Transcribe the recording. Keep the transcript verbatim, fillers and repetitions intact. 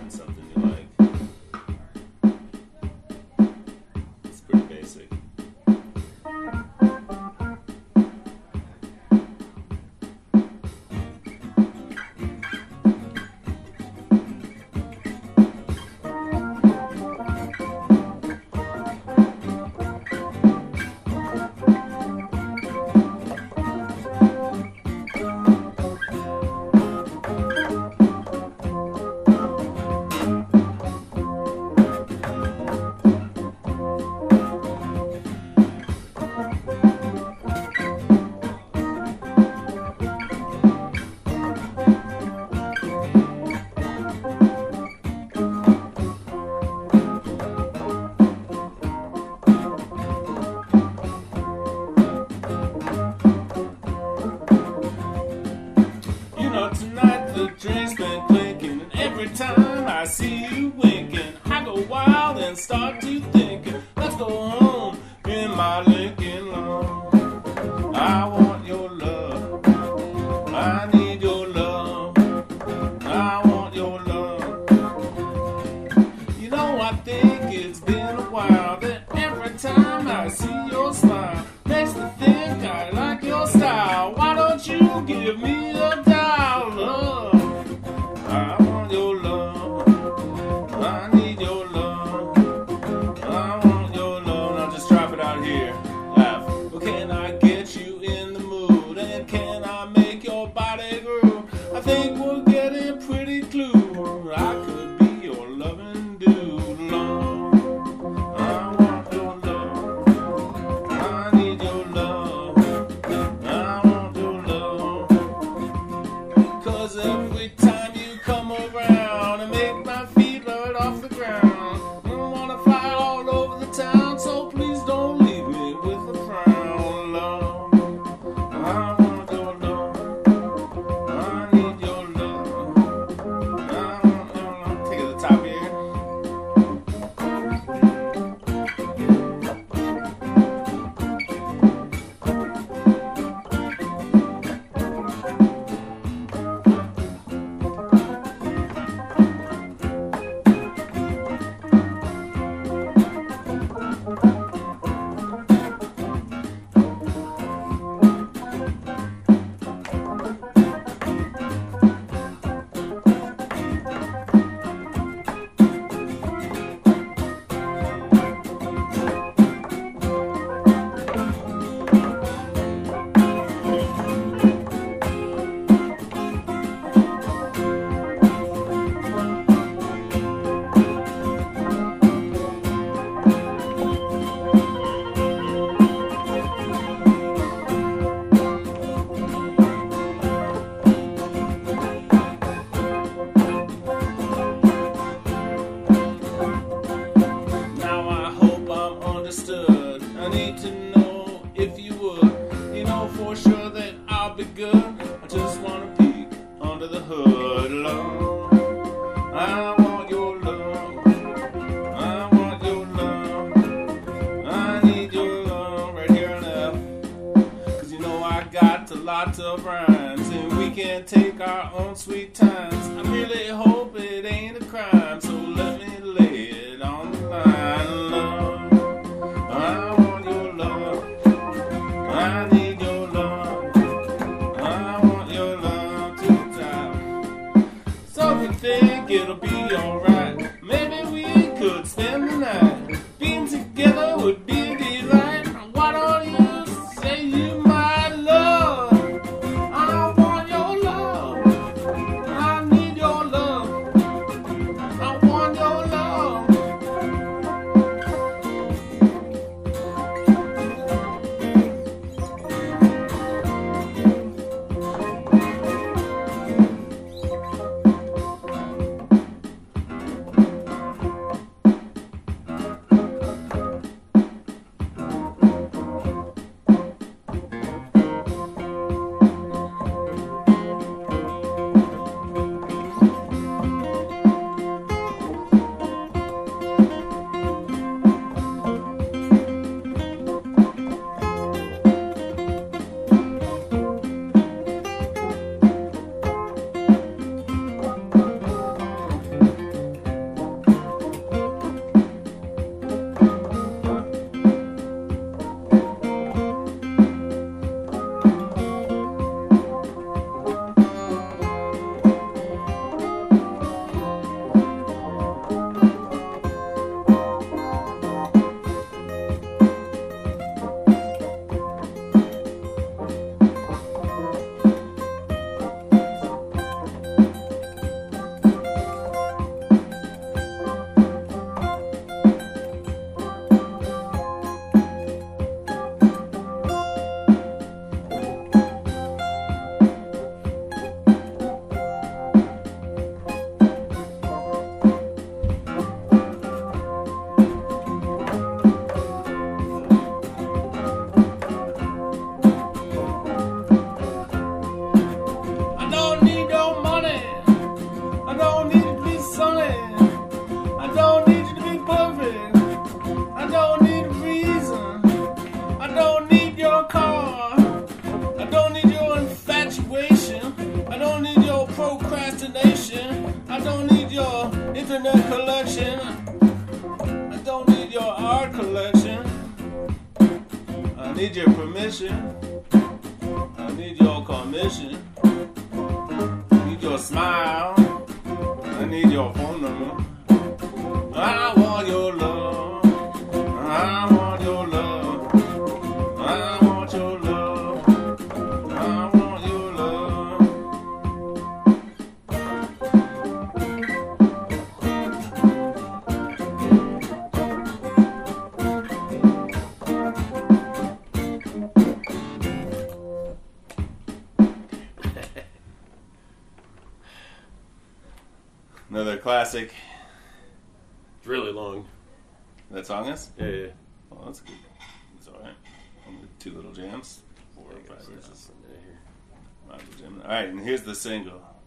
find something you like. It's pretty basic. Tonight the drink's been clinking, and every time I see you winking, I go wild and start to thinking, let's go home in my Lincoln Lawn. I want your love, I need your love, I want your love. You know, I think it's been a while that every time I see your smile makes me think I like your style. Why don't you give me a dollar? I want your love, I need your love, I want your love. Now just drop it out here, laugh. Well, can I get you in the mood, and can I make your body groove? I think we're getting pretty close. I could be your loving dude, Lord. I want your love, I need your love, I want your love. 'Cause every time you come around and make my feet right off the ground, I wanna fly all over the town, so please don't leave me with a frown, love. I want your love, I need your love, I want your love. Take it to the top here. I need to know if you would, you know for sure that I'll be good. I just wanna peek under the hood, love. I want your love, I want your love, I need your love right here and now. 'Cause you know I got a lot of rhymes, and we can take our own sweet times. I really hope it ain't a crime, so let me lay it on the line, love. I want your love, I need your love, I want your love to the top. So if you think it'll be alright, maybe we could spend the night. Being together would be a delight. Why don't you say you my love? I want your love, I need your love, I want your love. internet collection. I don't need your art collection. I need your permission. I need your commission. I need your smile. I need your phone number. I want your love. I want your love. I want your love. I want your love. Another classic. It's really long. That song is? Yeah, yeah. Oh, that's good. It's alright. Only two little jams. Four or five verses. All right, and here's the single.